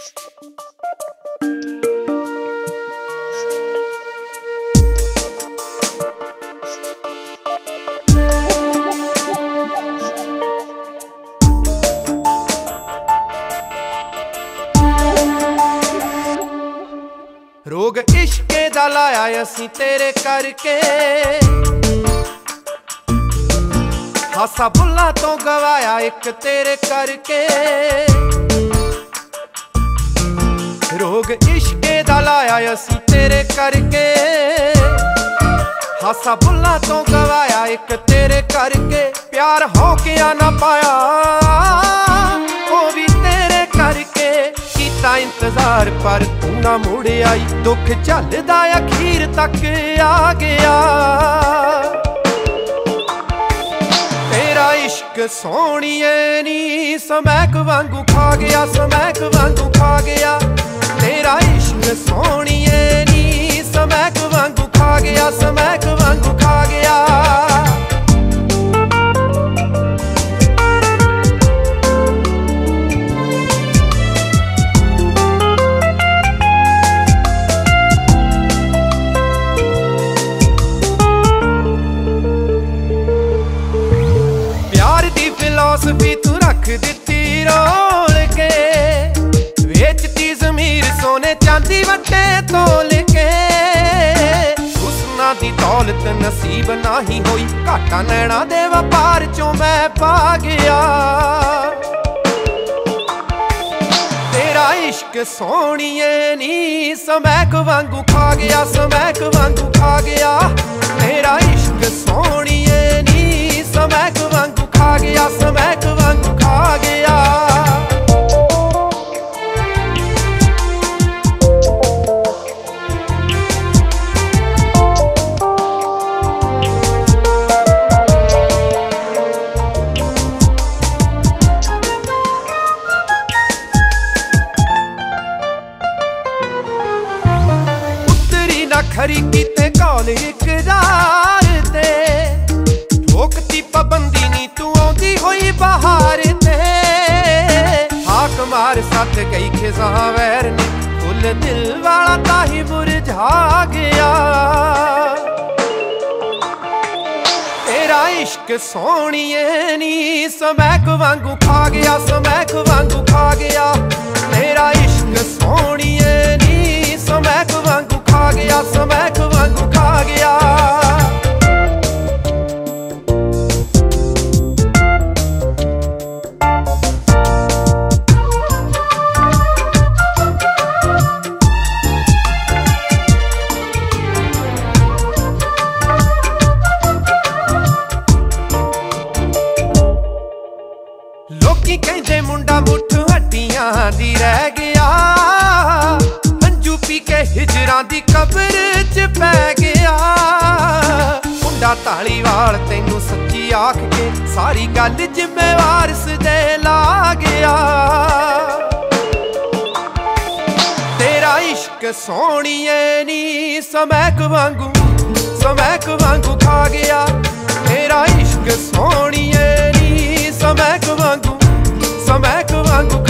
रोग इश्के दा लाया असी तेरे करके, हासा बुल्ला तो गवाया एक तेरे करके। रोग इश्के दा लाया असी तेरे करके, हासा बुल्ला तो गवाया एक तेरे करके। प्यार हो क्या ना पाया वो भी तेरे करके। कीता इंतजार पर तू ना मुड़ आई, दुख झलदा अखीर तक आ गया। तेरा इश्क सोहणिए नी समैक वांगू खा गया, समैक वांगू खा गया। तेरा इश्क सोहणिए नी समैक वांगू खा गया, समैक वांगू खा गया। फिलॉसफी तू रख दिती रोल के, वेचती ज़मीर सोने चांदी वट्टे तोल के। हुस्ना दी दौलत नसीब नाही होई, घाटा नैना दे व्यापार चों मैं पा गया। तेरा इश्क सोहणिए नी समैक वांगू खा गया, समैक वांगू खा गया। तेरा इश्क सोहणिए नी समैक वांगू खा गया, समैक वांगू खा गया। उत्तरी ना खरी कीते कौल इकरार ते, ठोकती पाबंदी नी तू आउंदी होई बहार ते। हाक मार सत गई खिज़ां वैर ने, फुल दिल वाला ताही मुरझा गया। तेरा इश्क सोहणिए नी समैक वांगू खा गया, समैक वांगू खा गया। तेरा इश्क सोहणिए नी समैक वांगू खा गया, समैक वांगू खा गया। लोकी कहंदे मुंडा मुठ हड्डियां दी रह गया, हंजू पी के हिजरां दी कबर च पै गया। मुंडा धालीवाल तैनू सच्ची आख के, सारी गल जिम्मेवार सदे ला गया। तेरा इश्क सोहणिए नी समैक वांगू, समैक वांगू खा गया। तेरा इश्क सोहणिए नी समैक वांगू, समैक वांगू